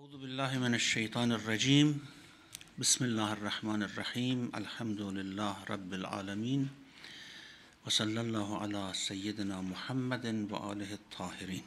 أعوذ بالله من الشيطان الرجيم بسم الله الرحمن الرحيم الحمد لله رب العالمين وصلى الله على سيدنا محمد وآله الطاهرين.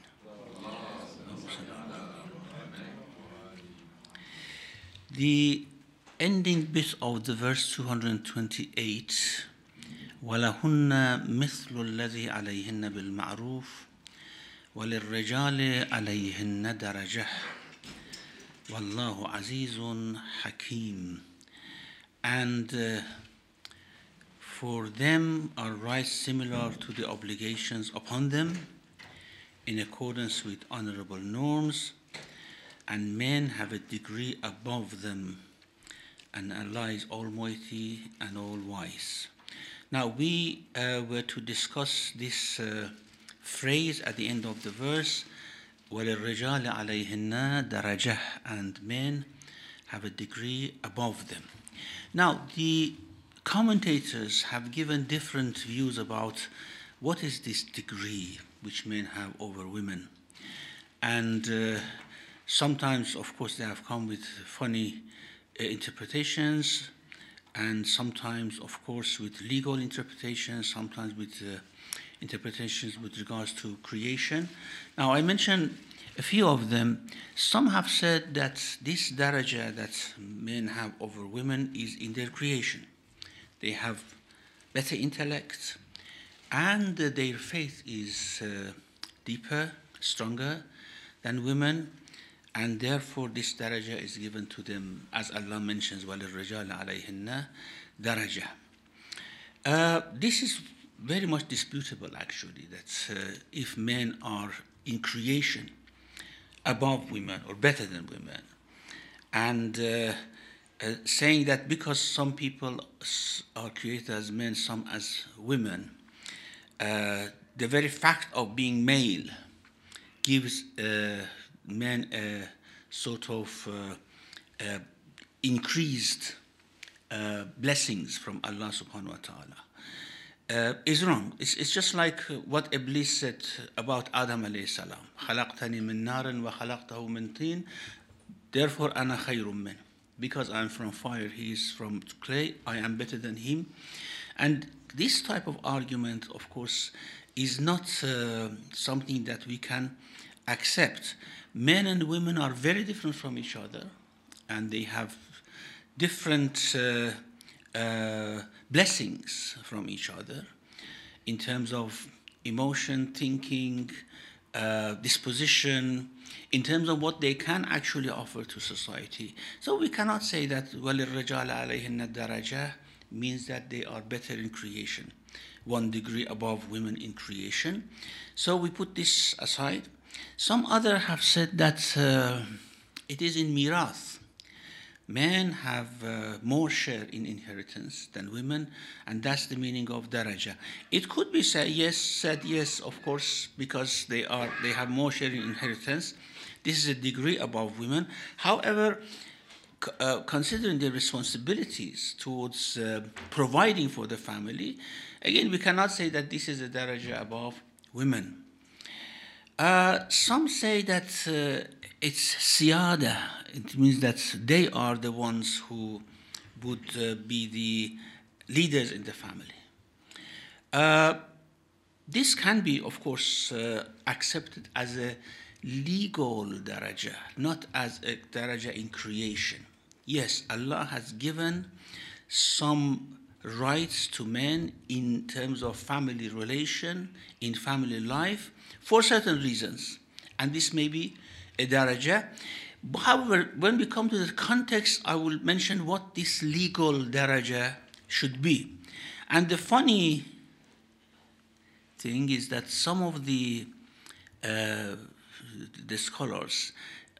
The ending bit of the verse 228 وَلَهُنَّ مِثْلُ الَّذِي عَلَيْهِنَّ بِالْمَعْرُوفِ وَلِلرِّجَالِ عَلَيْهِنَّ دَرَجَةٌ وَاللَّهُ عَزِيزٌ حَكِيمٌ. And for them are rights similar to the obligations upon them in accordance with honorable norms, and men have a degree above them, and Allah is almighty and all-wise. Now we were to discuss this phrase at the end of the verse, وَلِلرِّجَالِ عَلَيْهِنَّ دَرَجَةٌ, and men have a degree above them. Now the commentators have given different views about what is this degree which men have over women. And sometimes, of course, they have come with funny interpretations, and sometimes, of course, with legal interpretations, sometimes with interpretations with regards to creation. Now, I mentioned a few of them. Some have said that this daraja that men have over women is in their creation. They have better intellect, and their faith is deeper, stronger than women, and therefore this daraja is given to them, as Allah mentions, وَلِلرِّجَالِ عَلَيْهِنَّ دَرَجَةٌ. This is very much disputable, actually, that if men are in creation above women or better than women, and saying that because some people are created as men, some as women, the very fact of being male gives men a sort of increased blessings from Allah subhanahu wa ta'ala. Is wrong. It's just like what Iblis said about Adam alayhi salam. خَلَقْتَنِي مِن نَارٍ وَخَلَقْتَهُ مِن طِينٍ Therefore أَنَا خَيْرٌ مِّنْهُ. Because I'm from fire, he is from clay, I am better than him. And this type of argument, of course, is not something that we can accept. Men and women are very different from each other, and they have different blessings from each other in terms of emotion, thinking, disposition, in terms of what they can actually offer to society. So we cannot say that وَلِلرِّجَالِ عَلَيْهِنَّ الدَّرَجَةُ means that they are better in creation, 1 degree above women in creation. So we put this aside. Some other have said that it is in mirath. Men have more share in inheritance than women, and that's the meaning of daraja. It could be said yes, of course, because they have more share in inheritance. This is a degree above women. However, considering their responsibilities towards providing for the family, again, we cannot say that this is a daraja above women. Some say that it's siyada. It means that they are the ones who would be the leaders in the family. This can be, of course, accepted as a legal daraja, not as a daraja in creation. Yes, Allah has given some rights to men in terms of family relation, in family life, for certain reasons, and this may be a daraja. However, when we come to the context, I will mention what this legal daraja should be. And the funny thing is that some of the scholars,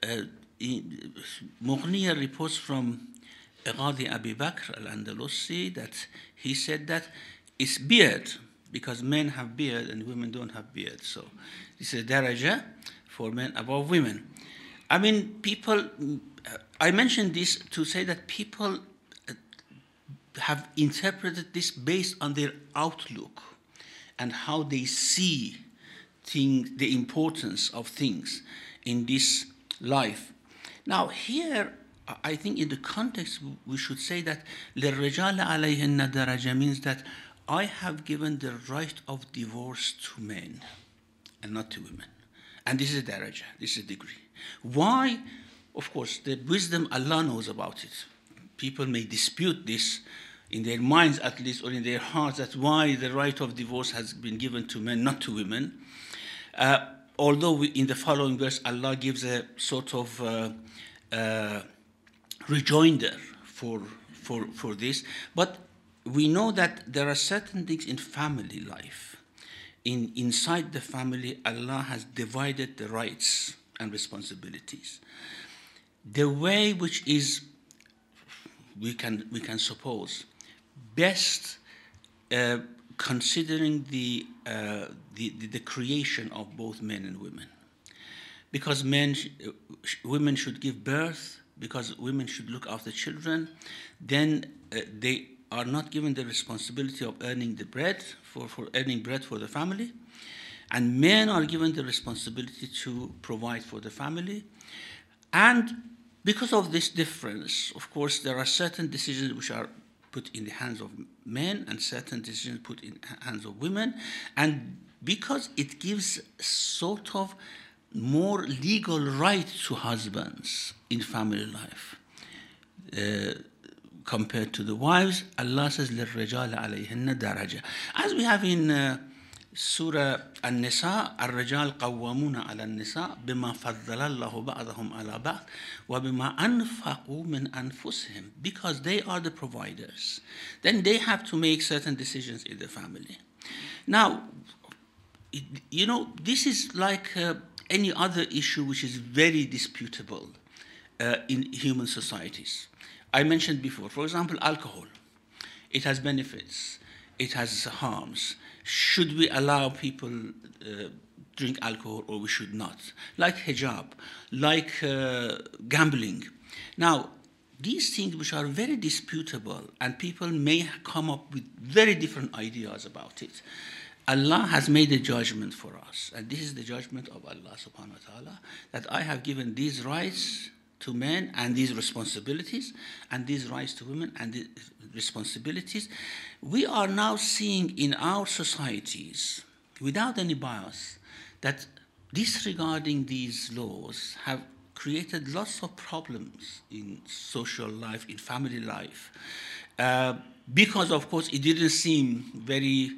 Mughniya reports from Qadi Abi Bakr al-Andalusi that he said that it's beard, because men have beard and women don't have beard. So this is a daraja for men above women. I mean, I mentioned this to say that people have interpreted this based on their outlook and how they see things, the importance of things in this life. Now here, I think in the context we should say that لِلرِّجَالِ عَلَيْهِنَّ دَرَجَةٌ means that I have given the right of divorce to men and not to women. And this is a daraja, this is a degree. Why? Of course, the wisdom Allah knows about it. People may dispute this in their minds at least, or in their hearts, that why the right of divorce has been given to men, not to women. Although in the following verse, Allah gives a sort of rejoinder for this. But we know that there are certain things in family life. Inside the family, Allah has divided the rights and responsibilities. The way which is, we can suppose, best considering the creation of both men and women. Because women should give birth, because women should look after children, then they are not given the responsibility of earning the bread, for earning bread for the family. And men are given the responsibility to provide for the family. And because of this difference, of course, there are certain decisions which are put in the hands of men and certain decisions put in the hands of women. And because it gives sort of more legal right to husbands in family life compared to the wives, Allah says, لِلرِّجَالِ عَلَيْهِنَّ دَرَجَةٌ. As we have in Surah An-Nisa, الرجال قوامون على النساء بما فضل الله بعضهم على بعض وبما أنفقوا من أنفسهم. Because they are the providers, then they have to make certain decisions in the family. Now, you know, this is like any other issue which is very disputable in human societies. I mentioned before, for example, alcohol. It has benefits, it has harms. Should we allow people drink alcohol or we should not? Like hijab, like gambling. Now, these things which are very disputable and people may come up with very different ideas about it, Allah has made a judgment for us. And this is the judgment of Allah subhanahu wa ta'ala, that I have given these rights to men and these responsibilities, and these rights to women and these responsibilities. We are now seeing in our societies, without any bias, that disregarding these laws have created lots of problems in social life, in family life, because, of course, it didn't seem very,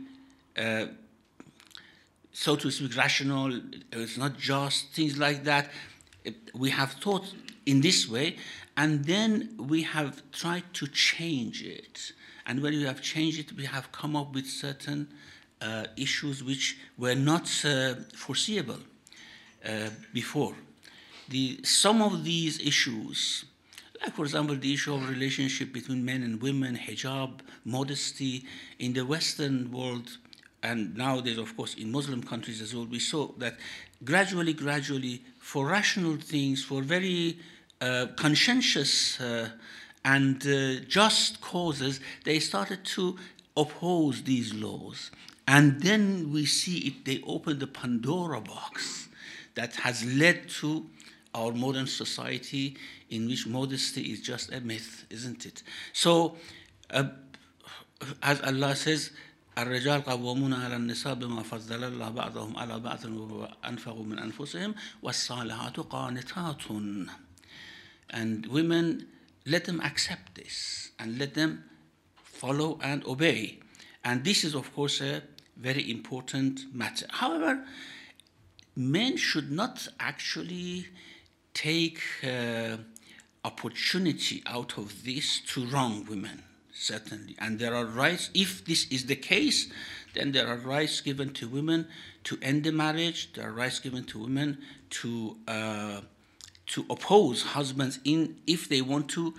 so to speak, rational. It's not just things like that. We have thought in this way, and then we have tried to change it. And when we have changed it, we have come up with certain issues which were not foreseeable before. Some of these issues, like for example, the issue of relationship between men and women, hijab, modesty, in the Western world, and nowadays, of course, in Muslim countries as well, we saw that gradually, for rational things, for very conscientious and just causes, they started to oppose these laws. And then we see it, they opened the Pandora box that has led to our modern society in which modesty is just a myth, isn't it? So, as Allah says, الرجال قوامون على النساء بما فضل الله بعضهم على بعض وأنفقوا من أنفسهم والصالحات قانتات. And women, let them accept this and let them follow and obey. And this is, of course, a very important matter. However, men should not actually take opportunity out of this to wrong women, certainly. And there are rights, if this is the case, then there are rights given to women to end the marriage, there are rights given to women to oppose husbands if they want to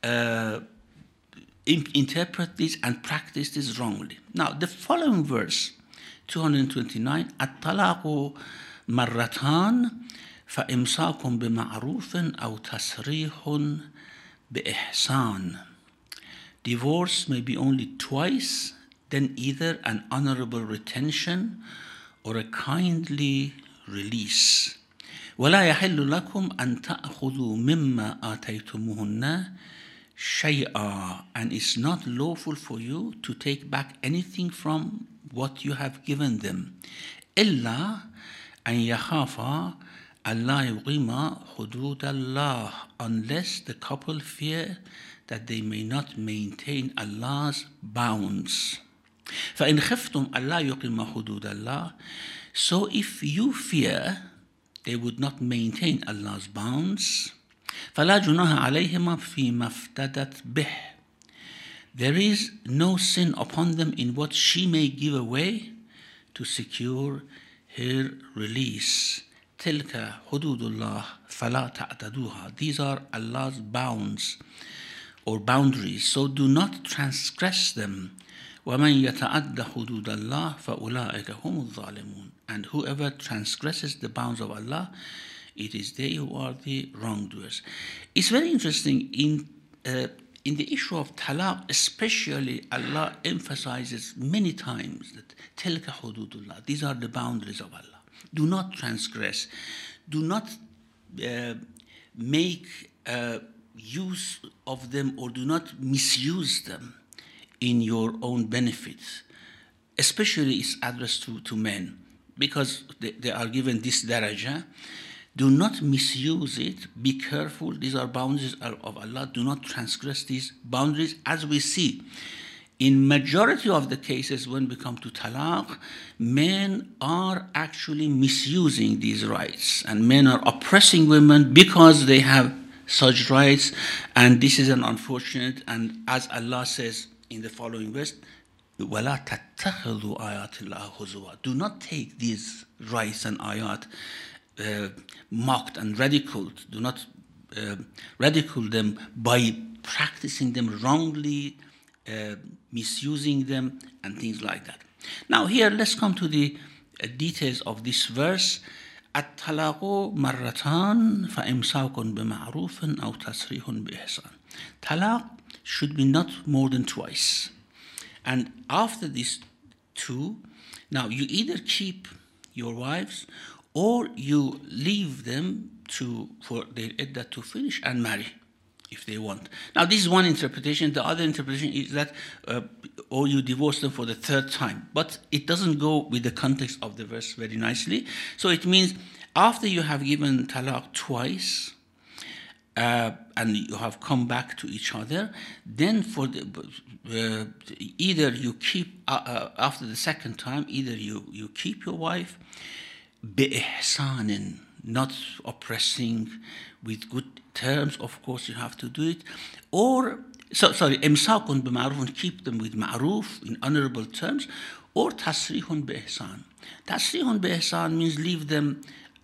interpret this and practice this wrongly. Now, the following verse, 229, الطلاق مرتان فإمساك بمعروف أو تسريح بإحسان. Divorce may be only twice, then either an honorable retention or a kindly release. ولا يحل لكم أن تأخذوا مما آتيتموهن شيئا, and it's not lawful for you to take back anything from what you have given them, إلا أن يخافا ألا يقيما حدود الله, unless the couple fear that they may not maintain Allah's bounds. فإن خفتم ألا يقيما حدود الله, so if you fear they would not maintain Allah's bounds, فلا جناح عليهما فيما افتدت به, there is no sin upon them in what she may give away to secure her release. تلك حدود الله فلا تعتدوها, these are Allah's bounds or boundaries, so do not transgress them. ومن يتعد حدود الله فأولئك هم الظالمون, and whoever transgresses the bounds of Allah, it is they who are the wrongdoers. It's very interesting in the issue of talaq, especially Allah emphasizes many times that تلك حدود الله, these are the boundaries of Allah. Do not transgress. Do not make use of them, or do not misuse them in your own benefit. Especially it's addressed to men, because they are given this daraja. Do not misuse it. Be careful. These are boundaries of Allah. Do not transgress these boundaries. As we see, in majority of the cases when we come to talaq, men are actually misusing these rights, and men are oppressing women because they have such rights, and this is an unfortunate. And as Allah says in the following verse, وَلَا تَتَّخِذُوا آيَاتِ اللَّهِ هُزُوًا, do not take these rights and ayat mocked and ridiculed. Do not ridicule them by practicing them wrongly, misusing them, and things like that. Now here, let's come to the details of this verse. الطلاق مرتان فإمساك بمعروف أو تسريح بإحسان. Talaq should be not more than twice. And after these two, now you either keep your wives or you leave them for their iddah to finish and marry if they want. Now this is one interpretation. The other interpretation is that or you divorce them for the third time. But it doesn't go with the context of the verse very nicely. So it means after you have given talaq twice, and you have come back to each other, then for either you keep after the second time, either you keep your wife بإحسان, not oppressing, with good terms. Of course you have to do it, or إمساك بمعروف, keep them with ma'ruf, in honorable terms, or تسريح بإحسان. تسريح بإحسان means leave them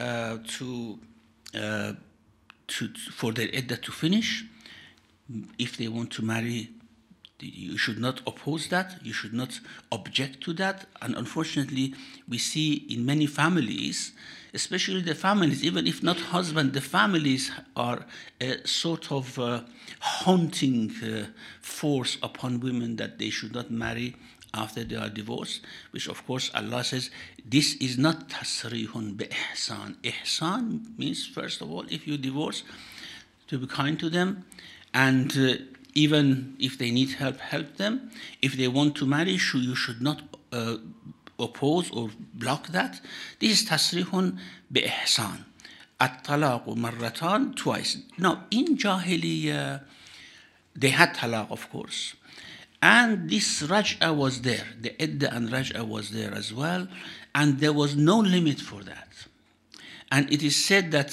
for their iddah to finish. If they want to marry, you should not oppose that. You should not object to that. And unfortunately, we see in many families, especially the families, even if not husband, the families are a sort of haunting force upon women that they should not marry after they are divorced, which of course Allah says this is not tasrihun bi ihsan. Ihsan means, first of all, if you divorce, to be kind to them, and even if they need help, help them. If they want to marry, you should not oppose or block that. This is tasrihun bi ihsan. At-talaq marratan, twice. Now in Jahiliyyah they had talaq, of course. And this raj'a was there, the iddah and raj'a was there as well, and there was no limit for that. And it is said that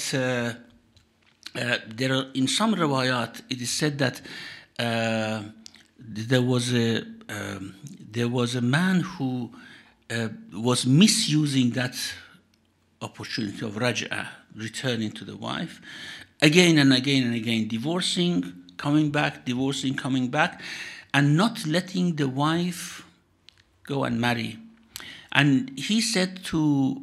there are, in some riwayat, it is said that there was a man who was misusing that opportunity of raj'a, returning to the wife, again and again and again, divorcing, coming back, divorcing, coming back, and not letting the wife go and marry. And he said to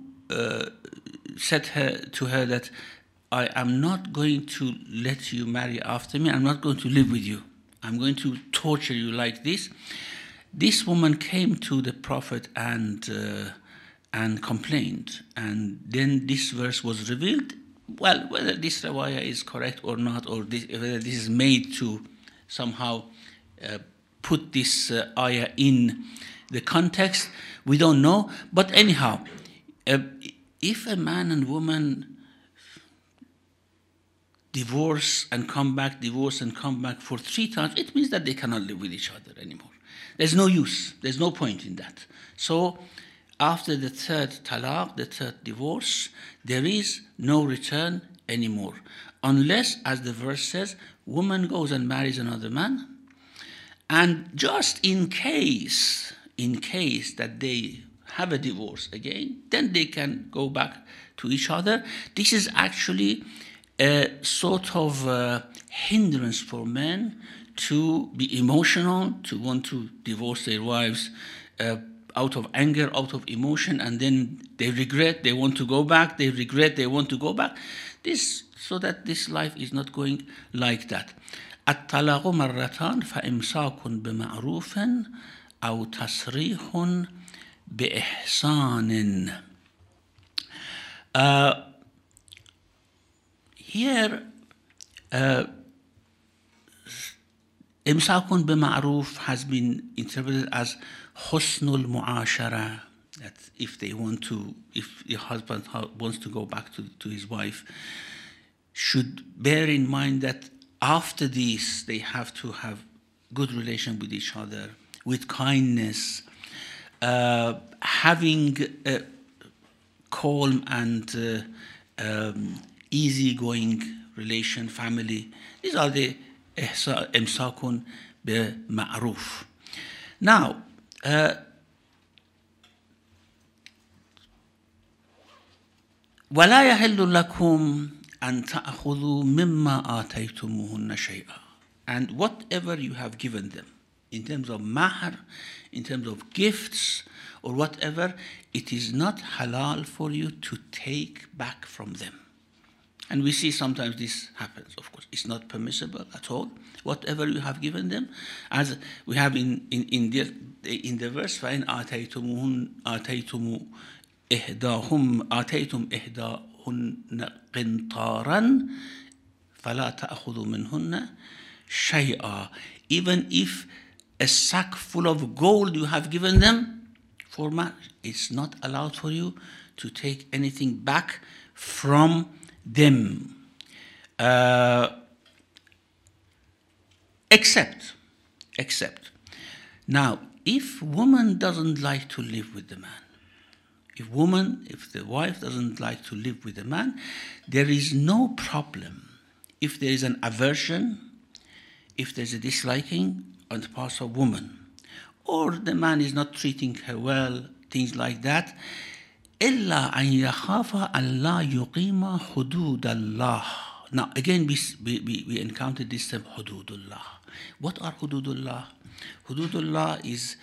her that I am not going to let you marry after me. I'm not going to live with you. I'm going to torture you like this. This woman came to the Prophet and complained. And then this verse was revealed. well, whether this riwayah is correct or not, or whether this is made to somehow put this ayah in the context, we don't know. But anyhow, if a man and woman divorce and come back, divorce and come back for 3 times, it means that they cannot live with each other anymore. There's no use. There's no point in that. So after the 3rd talaq, the 3rd divorce, there is no return anymore. Unless, as the verse says, woman goes and marries another man. And just in case that they have a divorce again, then they can go back to each other. This is actually a sort of hindrance for men to be emotional, to want to divorce their wives out of anger, out of emotion, and then they regret, they want to go back, they regret, they want to go back. This, so that this life is not going like that. الطلاق مرتان فإمساك بمعروف أو تسريح بإحسان. Here, إمساك بمعروف has been interpreted as حسن المعاشرة, that if the husband wants to go back to his wife, should bear in mind that after this they have to have good relation with each other, with kindness, having a calm and easygoing relation, family. These are the إمساك بمعروف. Now, ولا يحل لكم أن تأخذوا مما آتيتموهن شيئا. And whatever you have given them, in terms of mahr, in terms of gifts, or whatever, it is not halal for you to take back from them. And we see sometimes this happens, of course. It's not permissible at all. Whatever you have given them, as we have in the verse, فَإِنْ آتَيْتُمْ إِحْدَاهُنَّ قِنْطَارًا فَلَا تَأْخُذُوا مِنْهُنَّ شَيْئًا. Even if a sack full of gold you have given them for marriage, it's not allowed for you to take anything back from them. Except. Now, if woman doesn't like to live with the man, if the wife doesn't like to live with the man, there is no problem. If there is an aversion, if there's a disliking on the part of woman, or the man is not treating her well, things like that, إِلَّا أَنْ يَخَافَ أَنْ لَا يُقِيمَ حُدُودَ اللَّهِ. Now, again, we encountered this term, hududullah. What are hududullah? Hududullah is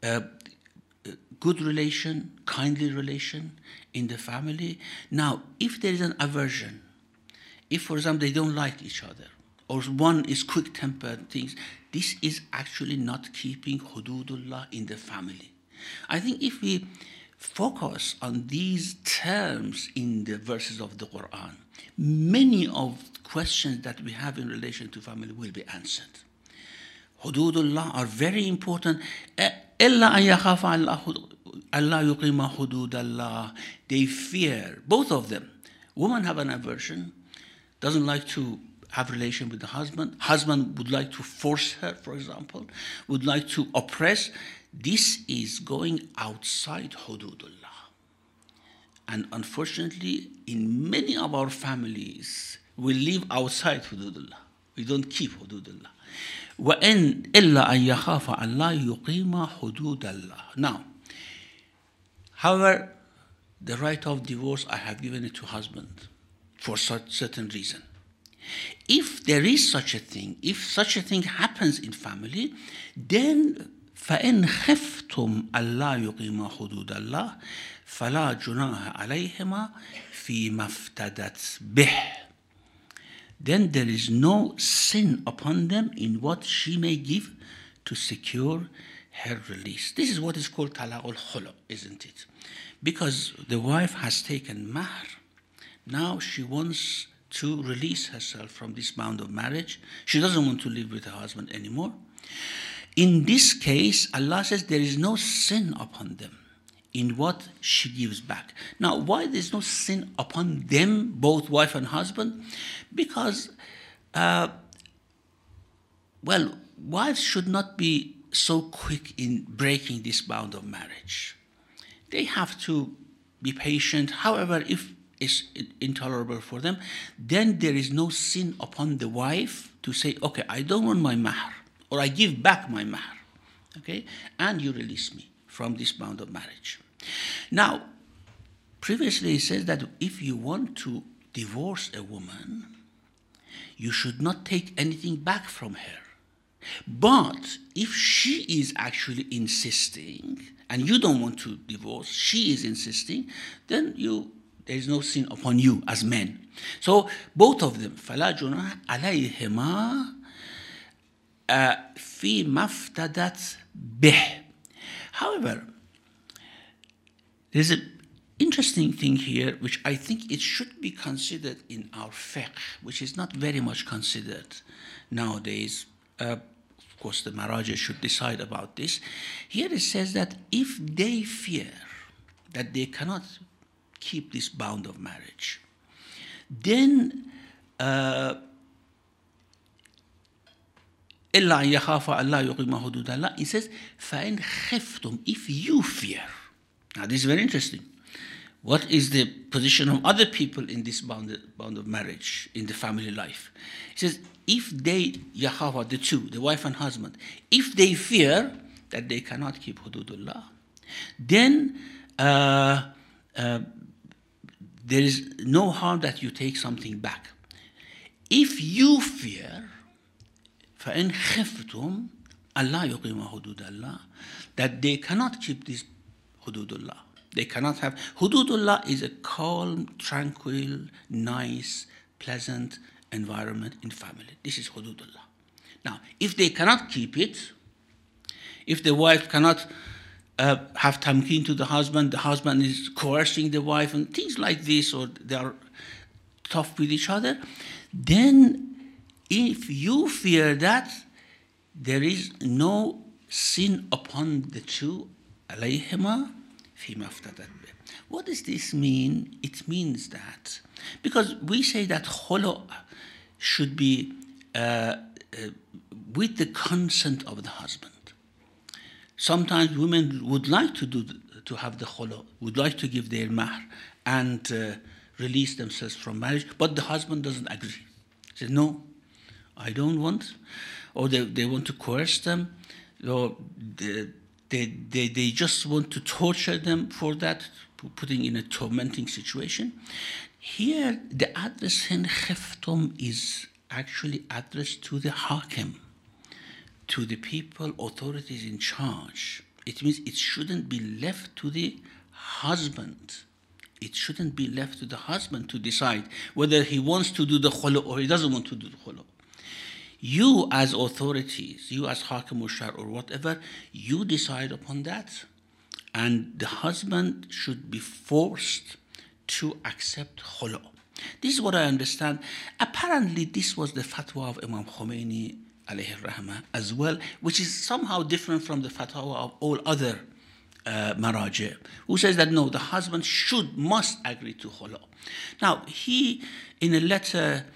good relation, kindly relation in the family. Now, if there is an aversion, if, for example, they don't like each other, or one is quick-tempered, things, this is actually not keeping hududullah in the family. I think if we focus on these terms in the verses of the Quran, many of questions that we have in relation to family will be answered. Hududullah are very important. إِلَّا أَن يَخَافَ أَلَّا يُقِيمَ حُدُودَ اللَّهِ. They fear, both of them. Women have an aversion, doesn't like to have relation with the husband. Husband would like to force her, for example, would like to oppress. This is going outside hududullah. And unfortunately, in many of our families, we live outside hududullah. We don't keep hududullah. وَإِنْ إِلَّا أَنْ يَخَافَ أَنْ لَا يُقِيمَ حُدُودَ اللَّهِ. Now, however, the right of divorce, I have given it to husband for such certain reason. If there is such a thing, if such a thing happens in family, then فَإِنْ خِفْتُمْ أَلَّا يُقِيمَ حُدُودَ اللَّهِ فَلَا جُنَاحَ عَلَيْهِمَا فِي مَا افْتَدَتْ بِهِ. Then there is no sin upon them in what she may give to secure her release. This is what is called talaq al-khulu, isn't it? Because the wife has taken mahr. Now she wants to release herself from this bond of marriage. She doesn't want to live with her husband anymore. In this case, Allah says there is no sin upon them in what she gives back. Now, why there's no sin upon them, both wife and husband? Because, wives should not be so quick in breaking this bond of marriage. They have to be patient. However, if it's intolerable for them, then there is no sin upon the wife to say, okay, I don't want my mahr, or I give back my mahr, okay, and you release me from this bond of marriage. Now, previously it says that if you want to divorce a woman, you should not take anything back from her. But if she is actually insisting, and you don't want to divorce, she is insisting, then there is no sin upon you as men. So both of them, فَلَا جُنَاحَ عَلَيْهِمَا فِي مَفْتَدَتْ بِهِ. However, there's an interesting thing here, which I think it should be considered in our fiqh, which is not very much considered nowadays. Of course, the Maraja should decide about this. Here it says that if they fear that they cannot keep this bond of marriage, then إِلَّا أَن يَخَافَ أَلَّا يُقِيمَ حُدُودَ اللَّهِ, it says فَإِنْ خِفْتُمْ, if you fear. Now this is very interesting. What is the position of other people in this bond of marriage, in the family life? It says, if they, Yahawa, the two, the wife and husband, if they fear that they cannot keep hududullah, then there is no harm that you take something back. If you fear, فَإِنْ خِفْتُمْ أَلَّا يُقِيمَ حُدُودَ اللَّهِ, that they cannot keep this hududullah. They cannot have. Hududullah is a calm, tranquil, nice, pleasant environment in family. This is hududullah. Now, if they cannot keep it, if the wife cannot have tamkeen to the husband is coercing the wife and things like this, or they are tough with each other, then if you fear that, there is no sin upon the two, alayhima fima iftadat bih. What does this mean? It means that, because we say that khulu should be with the consent of the husband. Sometimes women would like to have the khulu, would like to give their mahr and release themselves from marriage, but the husband doesn't agree. He says, no, I don't want, or they want to coerce them, or they just want to torture them for that, putting in a tormenting situation. Here, the address in khiftum is actually addressed to the hakim, to the people, authorities in charge. It means it shouldn't be left to the husband. It shouldn't be left to the husband to decide whether he wants to do the khulu or he doesn't want to do the khulu. You as authorities, you as hakim or shar or whatever, you decide upon that. And the husband should be forced to accept khulu. This is what I understand. Apparently, this was the fatwa of Imam Khomeini alayhi rahmah as well, which is somehow different from the fatwa of all other maraji, who says that no, the husband must agree to khulu. Now, he, in a letter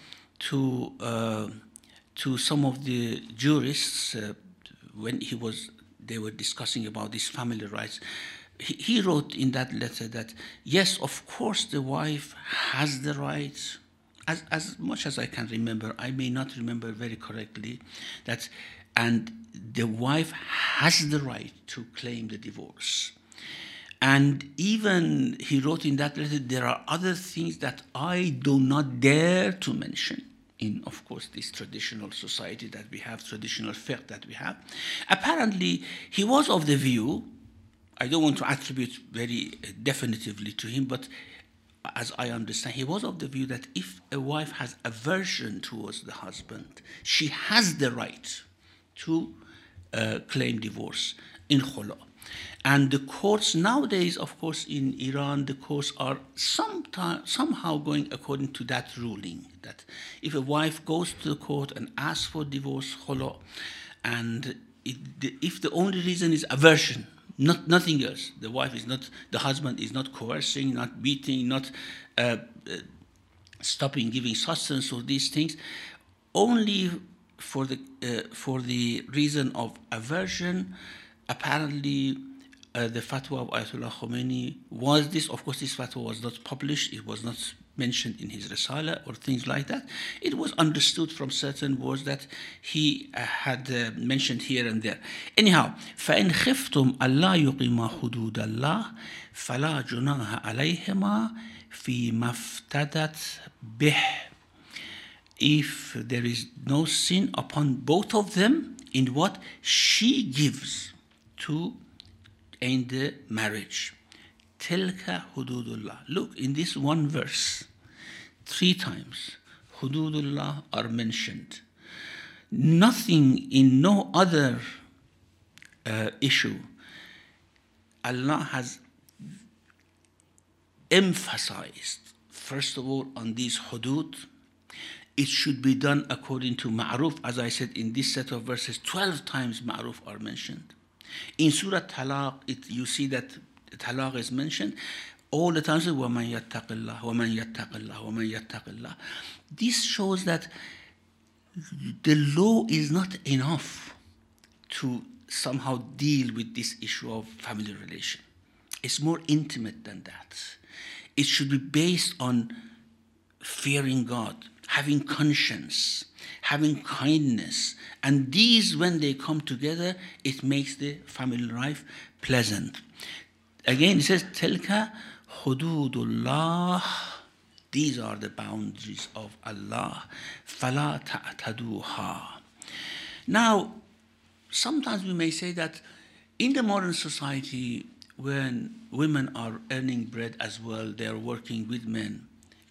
to some of the jurists, when they were discussing about these family rights, he wrote in that letter that, yes, of course the wife has the right, as much as I can remember, I may not remember very correctly, and the wife has the right to claim the divorce. And even he wrote in that letter, there are other things that I do not dare to mention in, of course, this traditional society that we have, traditional fiqh that we have. Apparently, he was of the view, I don't want to attribute very definitively to him, but as I understand, he was of the view that if a wife has aversion towards the husband, she has the right to claim divorce in khulu. And the courts nowadays, of course, in Iran, the courts are somehow going according to that ruling, that if a wife goes to the court and asks for divorce, khula, and if the only reason is aversion, nothing else, the husband is not coercing, not beating, not stopping giving sustenance or these things, only for the reason of aversion, apparently the fatwa of Ayatollah Khomeini was this. Of course, this fatwa was not published, it was not mentioned in his Risala or things like that. It was understood from certain words that he had mentioned here and there. Anyhow, فَإِنْ خِفْتُمْ أَلَّا يُقِيمَا حُدُودَ اللَّهِ فَلَا جُنَاحَ عَلَيْهِمَا فِي مَا افْتَدَتْ بِهِ. If there is no sin upon both of them in what she gives to end the marriage. Tilka hududullah. Look, in this one verse, 3 times, hududullah are mentioned. Nothing in no other issue, Allah has emphasized, first of all, on these hudud. It should be done according to ma'ruf. As I said, in this set of verses, 12 times ma'ruf are mentioned. In Surah Talaq, you see that Talaq is mentioned. All the time, وَمَنْ يَتَّقِ اللَّهِ وَمَنْ يَتَّقِ اللَّهِ وَمَنْ يَتَّقِ اللَّهِ. This shows that the law is not enough to somehow deal with this issue of family relation. It's more intimate than that. It should be based on fearing God, having conscience, having kindness. And these, when they come together, it makes the family life pleasant. Again, it says, Tilka hududullah. These are the boundaries of Allah. Fala ta'taduha. Now, sometimes we may say that in the modern society, when women are earning bread as well, they are working with men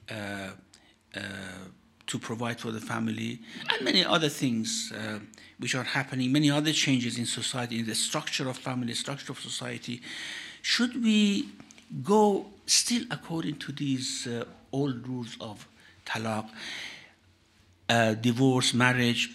to provide for the family, and many other things which are happening, many other changes in society, in the structure of family, structure of society. Should we go still according to these old rules of talaq, divorce, marriage?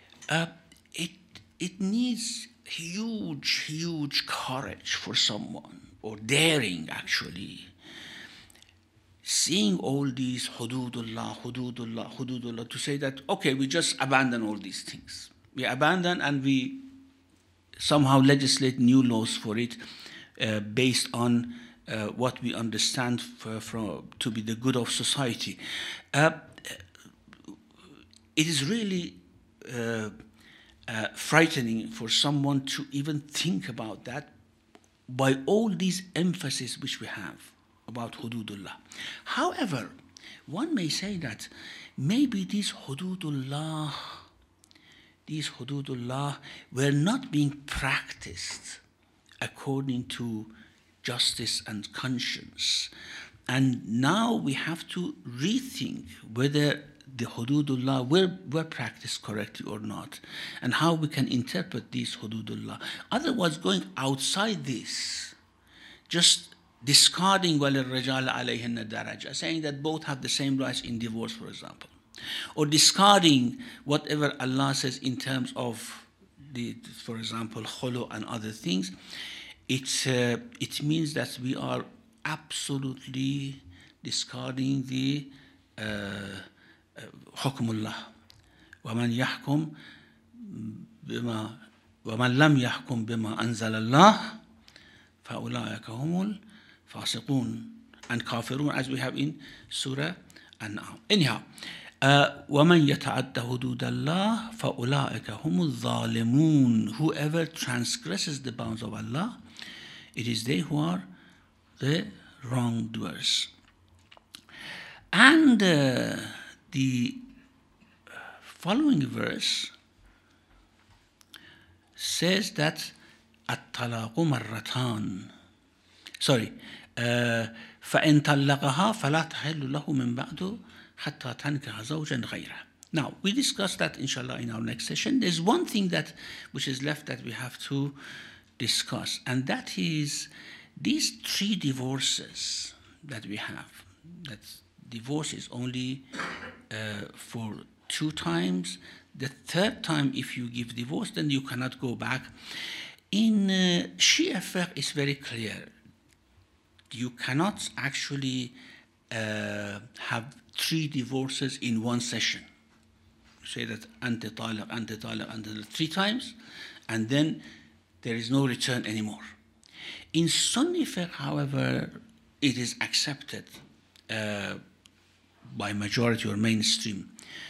It needs huge courage for someone, or daring actually, seeing all these hududullah, to say that, okay, we just abandon all these things. We abandon and we somehow legislate new laws for it based on what we understand to be the good of society. It is really frightening for someone to even think about that by all these emphasis which we have about hududullah. However, one may say that maybe these hududullah were not being practiced according to justice and conscience. And now we have to rethink whether the hududullah were practiced correctly or not, and how we can interpret these hududullah. Otherwise, going outside this, just discarding وَلِلرِّجَالِ عَلَيْهِنَّ دَرَجَةٌ, saying that both have the same rights in divorce, for example, or discarding whatever Allah says in terms of for example, khulu and other things, it means that we are absolutely discarding the hukmullah. وَمَنْ يَحْكُمْ بِمَا وَمَنْ لَمْ يَحْكُمْ بِمَا أَنزَلَ اللَّهُ فَأُولَٰئِكَ هُمُ الْفَاسِقُونَ, and kafirun, as we have in Surah An-Na'am. Anyhow, وَمَنْ يَتَعَدَّ حُدُودَ اللَّهِ فَأُولَٰئِكَ هُمُ الظَّالِمُونَ. Whoever transgresses the bounds of Allah, it is they who are the wrongdoers. And the following verse says that الطلاق مرتان. فإن طلقها فلا تحل له من بعد حتى تنكح زوجا غيره. Now, we discussed that inshallah in our next session. There's one thing which is left that we have to discuss, and that is these 3 divorces that we have. That divorce is only for 2 times. The 3rd time, if you give divorce, then you cannot go back. In Shia fiqh, it's very clear. You cannot actually have 3 divorces in one session. You say that ante talaq, 3 times, and then there is no return anymore. In Sunni fiqh, however, it is accepted by majority or mainstream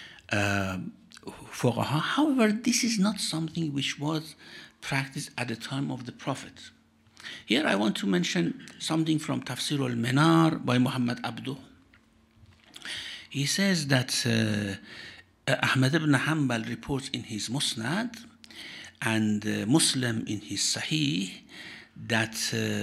fuqaha. However, this is not something which was practiced at the time of the Prophet. Here I want to mention something from Tafsir al-Manar by Muhammad Abduh. He says that Ahmad ibn Hanbal reports in his Musnad and Muslim in his Sahih that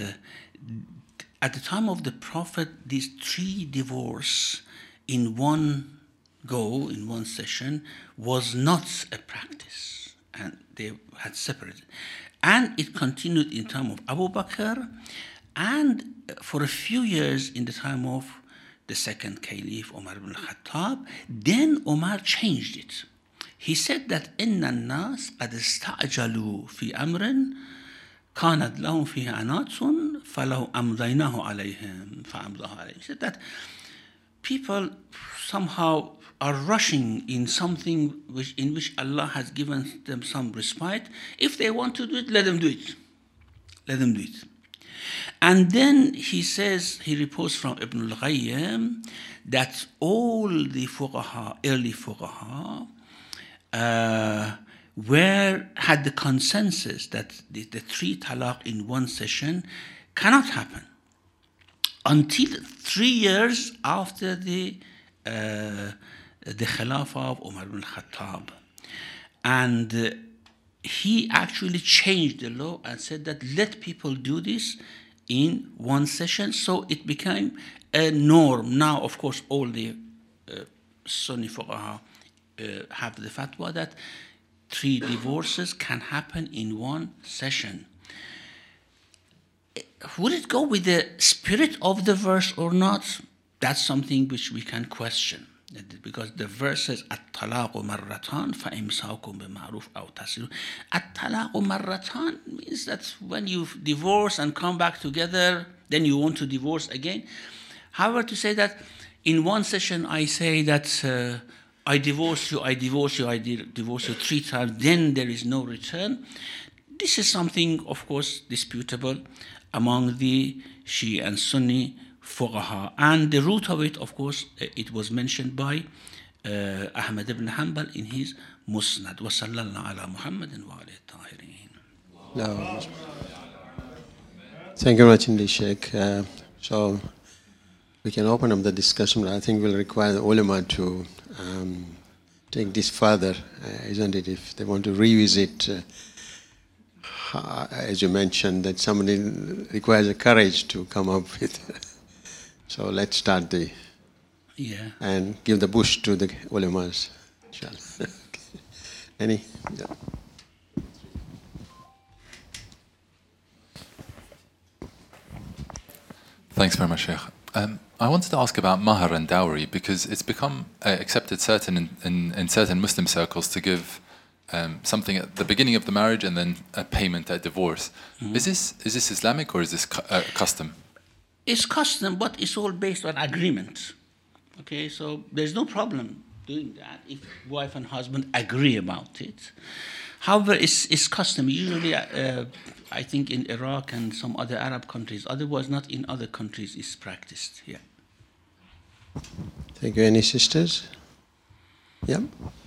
at the time of the Prophet, these 3 divorces in one go, in one session, was not a practice, and they had separated. And it continued in time of Abu Bakr, and for a few years in the time of the 2nd Caliph, Umar ibn al-Khattab. Then Umar changed it. He said that إِنَّ النَّاسَ قَدْ اسْتَعْجَلُوا فِي أَمْرٍ كَانَتْ لَهُمْ فِيهِ عَنَاتٌ فَلَوْ أَمْضَيْنَاهُ عَلَيْهِمْ فَأَمْضَاهُ عَلَيْهِمْ. He said that people somehow are rushing in something in which Allah has given them some respite. If they want to do it, let them do it. Let them do it. And then he says, he reports from Ibn al-Qayyim that all the fuqaha, early fuqaha, had the consensus that the 3 talaq in one session cannot happen until 3 years after the Khilafah of Umar ibn al-Khattab. And he actually changed the law and said that let people do this in one session, so it became a norm. Now, of course, all the Sunni fuqaha have the fatwa that 3 divorces can happen in one session. Would it go with the spirit of the verse or not? That's something which we can question. Because the verse says, "At-talaqu marratan fa-imsakum bima'ruf aw tasrihun." At-talaqu marratan means that when you divorce and come back together, then you want to divorce again. However, to say that in one session I say that I divorce you 3 times, then there is no return. This is something, of course, disputable among the Shia and Sunni fuqaha. And the root of it, of course, it was mentioned by Ahmad ibn Hanbal in his Musnad. Wa sallallahu ala Muhammadin wa alayhi tahirin. No. Thank you very much indeed, Sheikh. So we can open up the discussion. I think we'll require the ulama to take this further, isn't it? If they want to revisit, as you mentioned, that somebody requires a courage to come up with. So let's start and give the bush to the ulamas. Inshallah. Any? Yeah. Thanks very much, Sheikh. I wanted to ask about mahar and dowry because it's become accepted in certain Muslim circles to give something at the beginning of the marriage and then a payment at divorce. Mm-hmm. Is this Islamic or is this custom? It's custom, but it's all based on agreement. Okay, so there's no problem doing that if wife and husband agree about it. However, it's custom. Usually, I think in Iraq and some other Arab countries, otherwise not in other countries, is practiced. Yeah. Thank you. Any sisters? Yeah.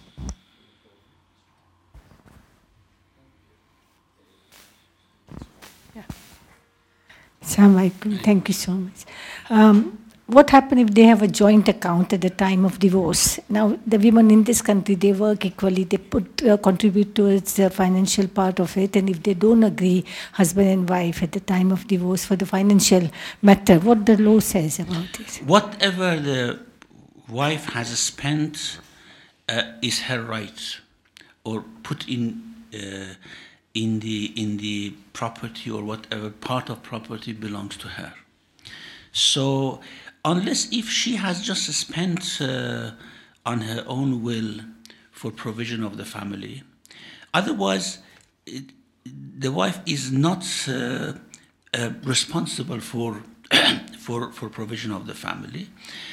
Assalamu alaikum. Thank you so much. What happens if they have a joint account at the time of divorce? Now, the women in this country, they work equally. They contribute towards the financial part of it. And if they don't agree, husband and wife, at the time of divorce for the financial matter, what the law says about it? Whatever the wife has spent is her right, or put in in the property or whatever part of property belongs to her. So unless if she has just spent on her own will for provision of the family, otherwise the wife is not responsible for for provision of the family.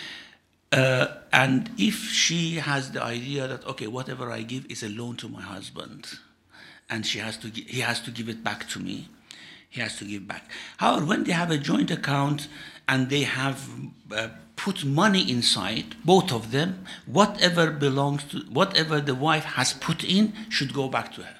And if she has the idea that, okay, whatever I give is a loan to my husband, and he has to give it back to me, he has to give back. However, when they have a joint account and they have put money inside, both of them, whatever the wife has put in should go back to her.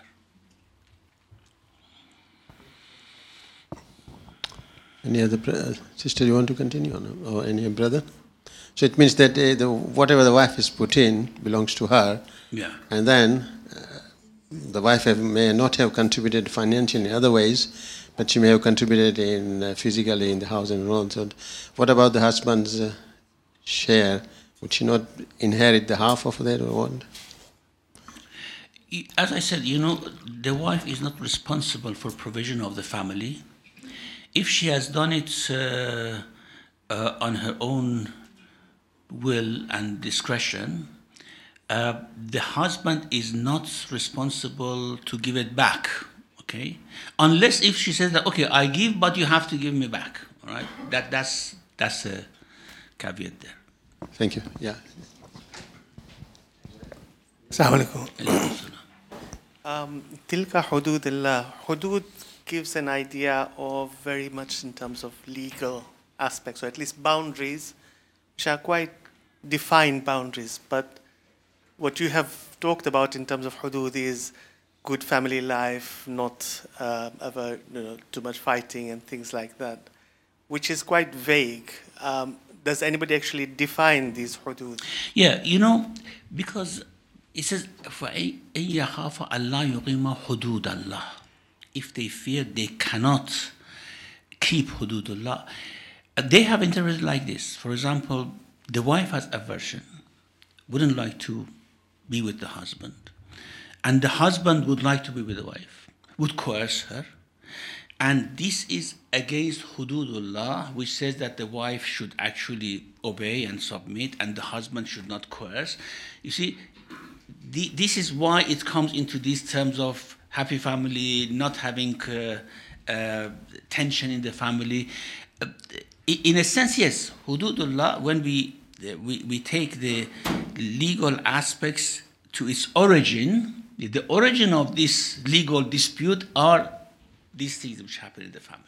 Any other sister you want to continue on, or any brother? So it means that whatever the wife has put in belongs to her. Yeah. And then the wife may not have contributed financially in other ways, but she may have contributed in physically in the house and all. So what about the husband's share? Would she not inherit the half of that or what? As I said, the wife is not responsible for provision of the family. If she has done it on her own will and discretion, the husband is not responsible to give it back, okay? Unless if she says that, okay, I give, but you have to give me back, all right? That's a caveat there. Thank you. Yeah. Assalamu alaikum. Tilka hududillah. Hudud gives an idea of very much in terms of legal aspects, or at least boundaries, which are quite defined boundaries. But what you have talked about in terms of hudud is good family life, not ever too much fighting and things like that, which is quite vague. Does anybody actually define these hudud? Yeah, because it says, فَإِن يَخَافَ أَلَّا يُقِيمَ حُدُودَ اللَّهِ. If they fear they cannot keep hududullah, they have interpreted like this. For example, the wife has aversion, wouldn't like to be with the husband, and the husband would like to be with the wife, would coerce her, and this is against hududullah, which says that the wife should actually obey and submit, and the husband should not coerce. You see, this is why it comes into these terms of happy family, not having tension in the family. In a sense, yes, hududullah, when we take the legal aspects to its origin, the origin of this legal dispute are these things which happen in the family.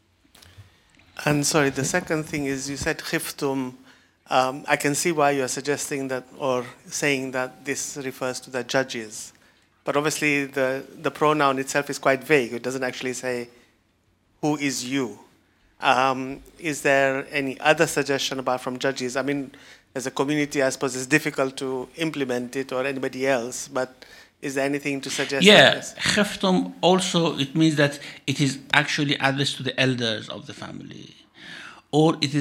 And sorry, the second thing is you said khiftum. I can see why you are suggesting that or saying that this refers to the judges. But obviously the pronoun itself is quite vague. It doesn't actually say who is you. Is there any other suggestion apart from judges? I mean, as a community, I suppose it's difficult to implement it or anybody else, but is there anything to suggest? Yeah, khiftum also, it means that it is actually addressed to the elders of the family. Or it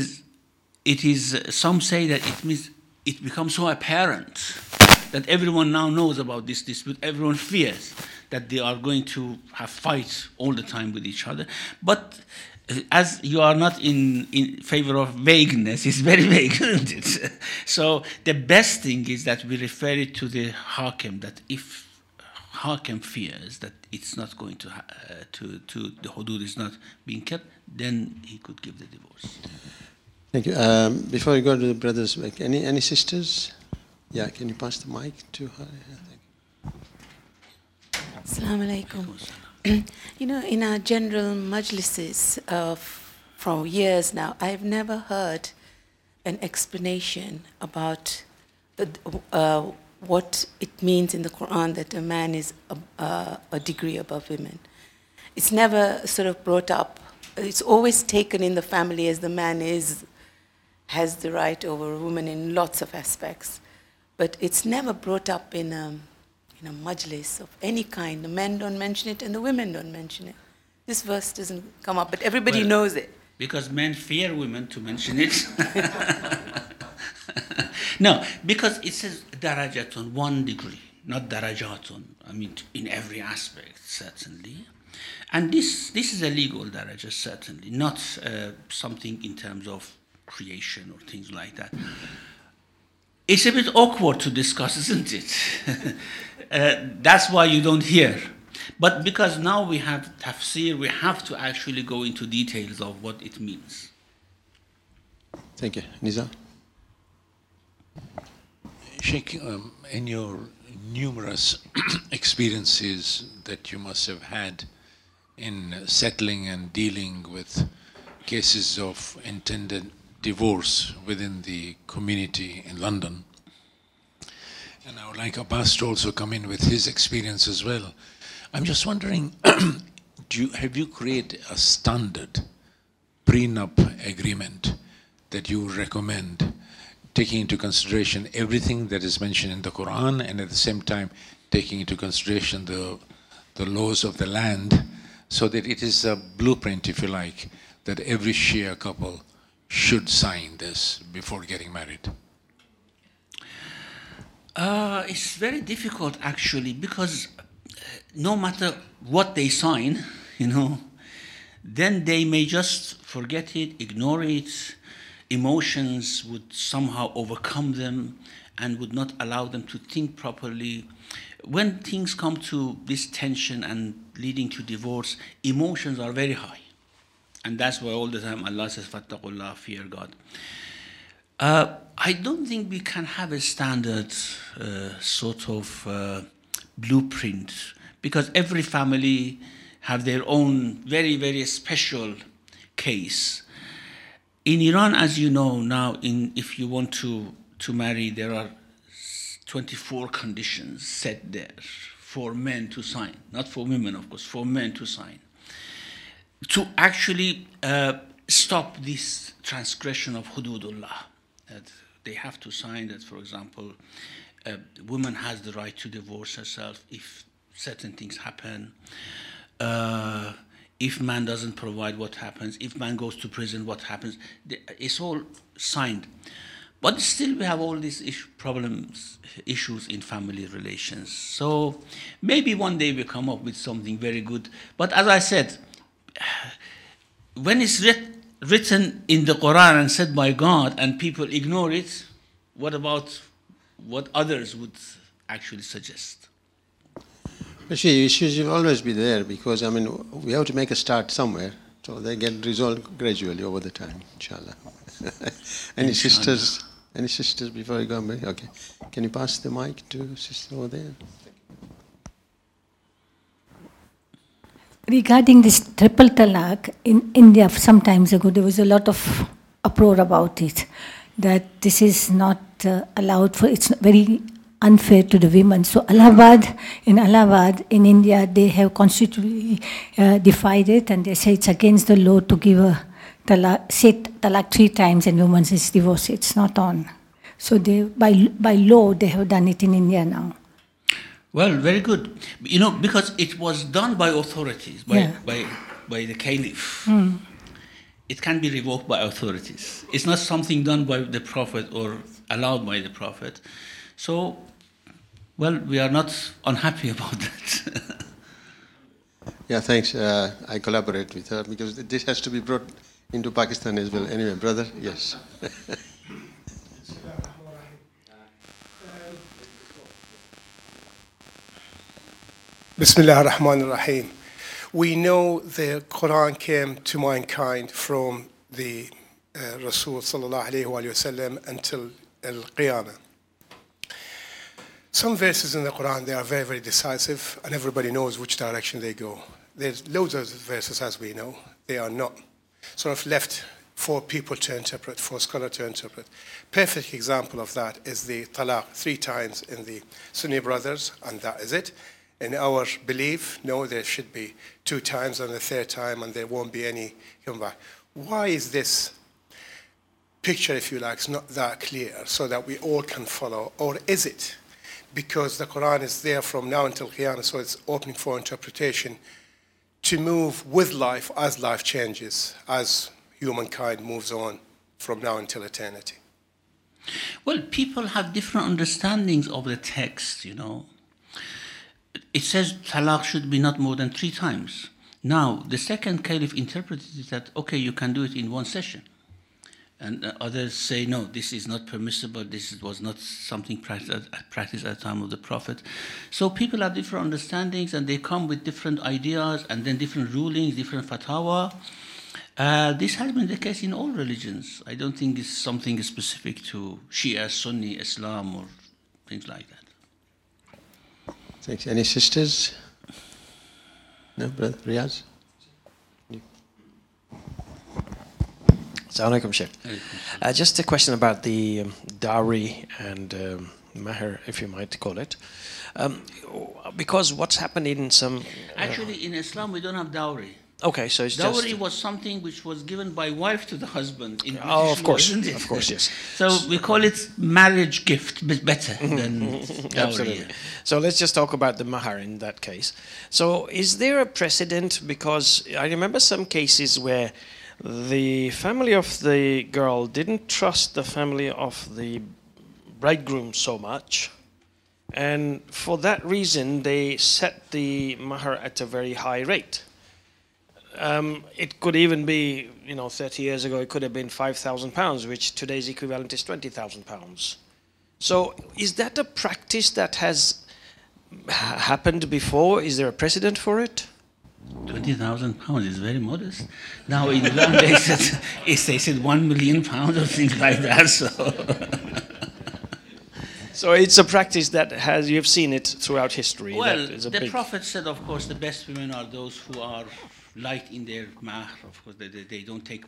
is some say that it means it becomes so apparent that everyone now knows about this dispute. Everyone fears that they are going to have fights all the time with each other. But as you are not in favor of vagueness, it's very vague, isn't it? So the best thing is that we refer it to the hakim, that if hakim fears that it's not going to the hudud is not being kept, then he could give the divorce. Thank you. Before we go to the brothers, any sisters? Yeah, can you pass the mic to her? Yeah, thank you. Assalamu alaikum. In our general majlises for years now, I've never heard an explanation about what it means in the Quran that a man is a degree above women. It's never sort of brought up. It's always taken in the family as the man has the right over a woman in lots of aspects. But it's never brought up in a majlis of any kind. The men don't mention it and the women don't mention it. This verse doesn't come up, but everybody knows it. Because men fear women to mention it. No, because it says darajatun, 1 degree. not darajatun. I mean, in every aspect, certainly. And this is a legal daraja, certainly, not something in terms of creation or things like that. It's a bit awkward to discuss, isn't it? That's why you don't hear. But because now we have tafsir, we have to actually go into details of what it means. Thank you. Nizar? Sheikh, in your numerous experiences that you must have had in settling and dealing with cases of intended divorce within the community in London, and I would like Abbas to also come in with his experience as well. I'm just wondering, have you created a standard prenup agreement that you recommend, taking into consideration everything that is mentioned in the Quran, and at the same time taking into consideration the laws of the land, so that it is a blueprint, if you like, that every Shia couple should sign this before getting married? It's very difficult, actually, because no matter what they sign, then they may just forget it, ignore it. Emotions would somehow overcome them and would not allow them to think properly. When things come to this tension and leading to divorce, emotions are very high. And that's why all the time Allah says, Fattaqullah, fear God. I don't think we can have a standard sort of blueprint, because every family have their own very, very special case. In Iran, as you know now, if you want to marry, there are 24 conditions set there for men to sign, not for women, of course, for men to sign, to actually stop this transgression of hududullah. That they have to sign that, for example, woman has the right to divorce herself if certain things happen. If man doesn't provide, what happens? If man goes to prison, what happens? It's all signed. But still we have all these issues in family relations. So maybe one day we come up with something very good. But as I said, when it's written in the Quran and said by God and people ignore it, what about what others would actually suggest? Issues will always be there, because we have to make a start somewhere, so they get resolved gradually over the time, inshallah. Any sisters? Any sisters before you go? Okay. Can you pass the mic to sister over there? Regarding this triple talaq, in India some times ago there was a lot of uproar about it, that this is not allowed for, it's very unfair to the women. So Allahabad in India, they have constitutionally defied it, and they say it's against the law to give a talaq 3 times and women is divorced. It's not on. So they, by law, they have done it in India now. Well, very good. Because it was done by authorities, by the caliph. It can be revoked by authorities. It's not something done by the Prophet or allowed by the Prophet. So, well, we are not unhappy about that. Yeah, thanks. I collaborate with her, because this has to be brought into Pakistan as well. Anyway, brother, yes. Bismillah ar-Rahman ar-Rahim. We know the Quran came to mankind from the Rasul sallallahu alayhi wa sallam until al-Qiyamah. Some verses in the Quran, they are very, very decisive, and everybody knows which direction they go. There's loads of verses, as we know. They are not sort of left for people to interpret, for scholars to interpret. Perfect example of that is the talaq 3 times in the Sunni brothers, and that is it. In our belief, no, there should be 2 times on the 3rd time, and there won't be any come back. Why is this picture, if you like, not that clear so that we all can follow? Or is it because the Quran is there from now until Qiyamah, so it's opening for interpretation to move with life as life changes, as humankind moves on from now until eternity? Well, people have different understandings of the text, it says talaq should be not more than 3 times. Now, the second caliph interpreted it that, okay, you can do it in one session. And others say, no, this is not permissible, this was not something practiced at the time of the Prophet. So people have different understandings, and they come with different ideas, and then different rulings, different fatwa. This has been the case in all religions. I don't think it's something specific to Shia, Sunni, Islam, or things like that. Thanks. Any sisters? No, Brother Riyaz? Assalamu alaikum, Sheikh. Just a question about the dowry and mahr, if you might call it. Because what's happened in some... Actually, in Islam, we don't have dowry. Okay, so it's dowry just... was something which was given by wife to the husband. In oh, of course, isn't it? Of course, yes. So we call it marriage gift, but better than dowry. Absolutely. So let's just talk about the mahr in that case. So is there a precedent? Because I remember some cases where the family of the girl didn't trust the family of the bridegroom so much, and for that reason they set the mahr at a very high rate. It could even be, 30 years ago, it could have been £5,000, which today's equivalent is £20,000. So is that a practice that has happened before? Is there a precedent for it? £20,000 is very modest. Now in Islam they said £1 million or things like that. So it's a practice that you've seen it throughout history. Well, the Prophet said, of course, the best women are those who are light in their mahr. Of course, they don't take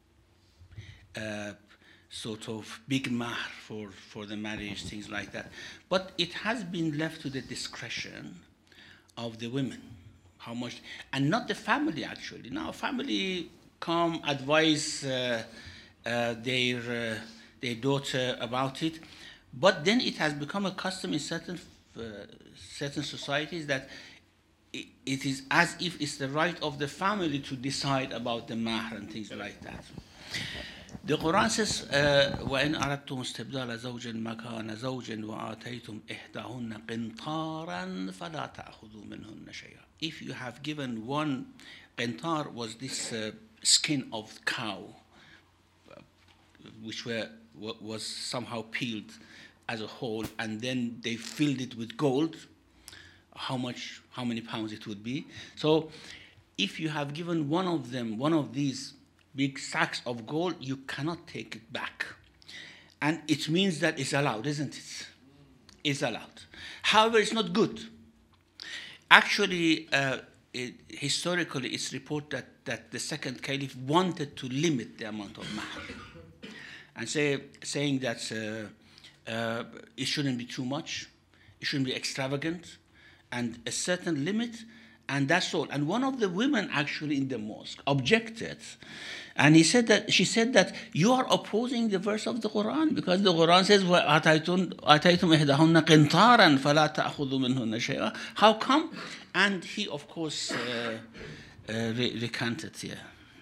sort of big mahr for the marriage, things like that. But it has been left to the discretion of the women. How much, and not the family actually. Now, family come advise their daughter about it, but then it has become a custom in certain societies that it is as if it's the right of the family to decide about the mahr and things like that. The Quran says, وَإِنْ أَرَدْتُمُ اسْتِبْدَالَ زَوْجٍ مَكَانَ زَوْجٍ وَآتَيْتُمْ إِحْدَاهُنَّ قِنْطَارًا فَلَا تَأْخُذُوا مِنْهُنَّ شَيْئًا. If you have given one, qintar was this skin of cow, which was somehow peeled as a whole, and then they filled it with gold, how many pounds it would be. So if you have given one of these big sacks of gold, you cannot take it back. And it means that it's allowed, isn't it? It's allowed. However, it's not good. Actually, historically, it's reported that the second caliph wanted to limit the amount of mahr, and saying that it shouldn't be too much, it shouldn't be extravagant, and a certain limit, and that's all. And one of the women actually in the mosque objected, and she said that you are opposing the verse of the Quran, because the Quran says وَآتَيْتُمْ إِحْدَاهُنَّ قِنْطَارًا فَلَا تَأْخُذُوا مِنْهُنَّ شَيْئًا. How come? And he, of course, recanted. Yeah.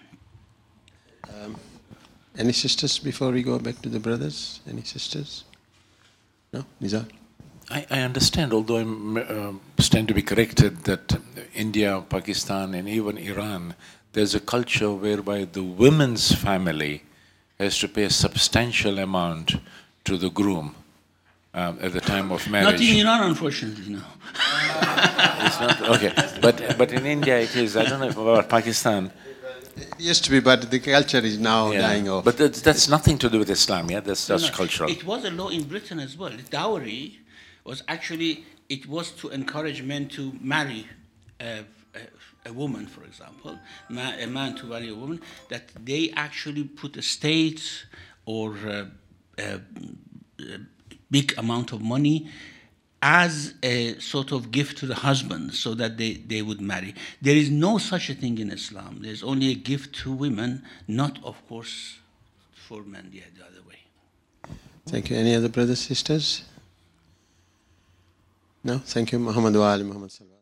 Any sisters before we go back to the brothers? Any sisters? No? Nizar? I understand, although I stand to be corrected, that India, Pakistan, and even Iran, there's a culture whereby the women's family has to pay a substantial amount to the groom at the time of marriage. Not in Iran, unfortunately, no. It's not, okay, but in India it is. I don't know about Pakistan. It used to be, but the culture is now dying off. But that's nothing to do with Islam, yeah? That's cultural. It was a law in Britain as well. Dowry was actually, it was to encourage men to marry a woman, for example, a man to marry a woman, that they actually put a state or a big amount of money as a sort of gift to the husband so that they would marry. There is no such a thing in Islam. There's only a gift to women, not, of course, for men, the other way. Thank you. Any other brothers, sisters? No? Thank you. Muhammad wa ali Muhammad sallallahu